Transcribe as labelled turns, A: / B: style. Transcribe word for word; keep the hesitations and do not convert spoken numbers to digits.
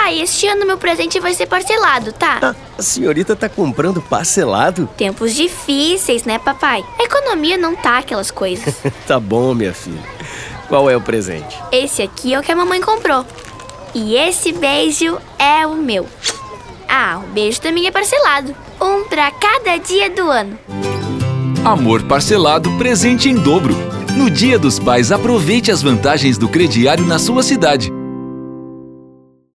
A: Papai, este ano meu presente vai ser parcelado, tá?
B: Ah, a senhorita tá comprando parcelado?
A: Tempos difíceis, né, papai? A economia não tá aquelas coisas.
B: Tá bom, minha filha. Qual é o presente?
A: Esse aqui é o que a mamãe comprou. E esse beijo é o meu. Ah, o beijo também é parcelado. Um pra cada dia do ano.
C: Amor parcelado, presente em dobro. No Dia dos Pais, aproveite as vantagens do crediário na sua cidade.